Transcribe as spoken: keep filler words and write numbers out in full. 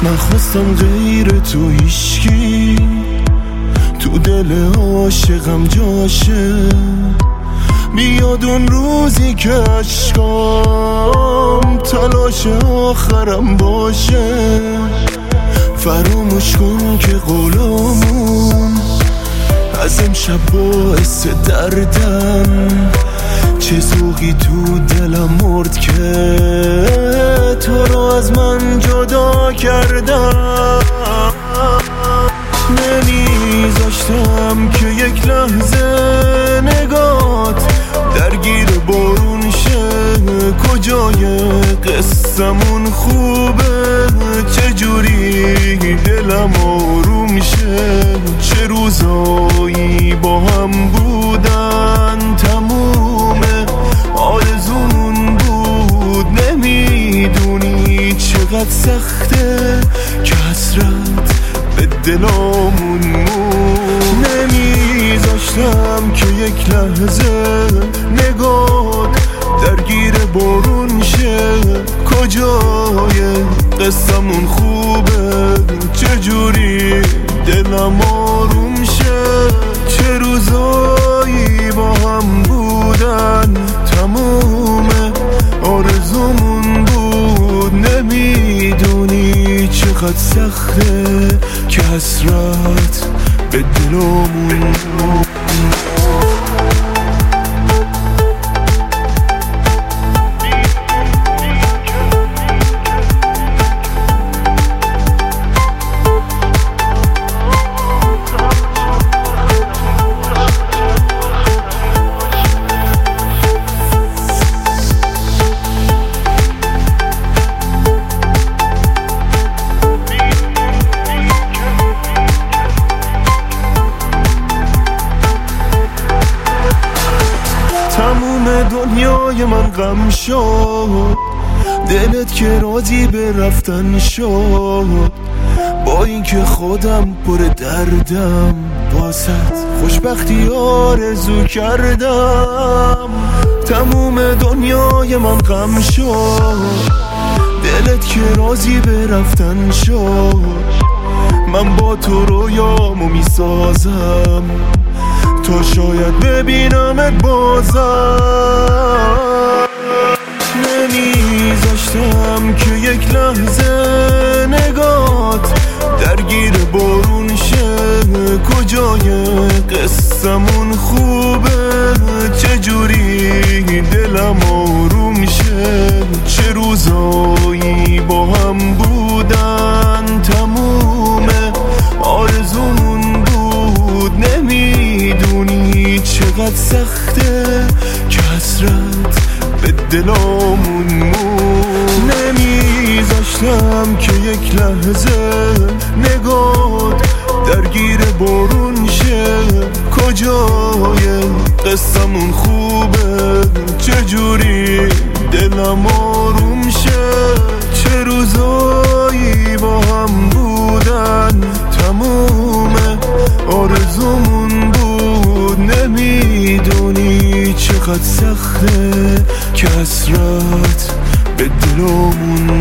من خواستم غیر تو هیچکی تو دل عاشقم جاشه. بیاد اون روزی که عشقام تلاش آخرم باشه. فراموش کن که قولامون از امشب باعث دردم. چه ذوقی تو دلم مرد که تو رو از من جدا کردم. نمیذاشتم که یک لحظه نگات درگیر بارون شه. کجای قصمون خوبه، چجوری دلم آروم شه. چه روزایی با هم بودن تمومه آرزومون بود. نمیدونی چقدر سخته که حسرت به دلامون مون. نمیذاشتم که یک لحظه نگات درگیر بارون شه. کجای قصمون خوبه، چجوری دلم آروم شه. چه روزایی با هم بودن تمومه آرزومون بود. نمیدونی چقدر سخته که حسرت به دلمون. تموم دنیای من غم شد، دلت که راضی به رفتن شد. با اینکه خودم پر دردم باست خوشبختی آرزو کردم. تموم دنیای من غم شد، دلت که راضی به رفتن شد. من با تو رویامو میسازم تا شاید ببینمت بازم. نمیذاشتم که یک لحظه نگات درگیر بارون شه. کجای قصمون خوبه، چجوری دلم آروم شه. چه روزایی با هم بودن تمومه آرزومون بود. نمیدونی چقدر سخته که حسرت به دلمون مون. نمیذاشتم که یک لحظه نگات درگیر بارون شه. کجای قصمون خوبه، چجوری دلم آروم شه. چه روزایی با هم بودن تمومه آرزومون بود. نمیدونی چقدر سخته که حسرت به دلمون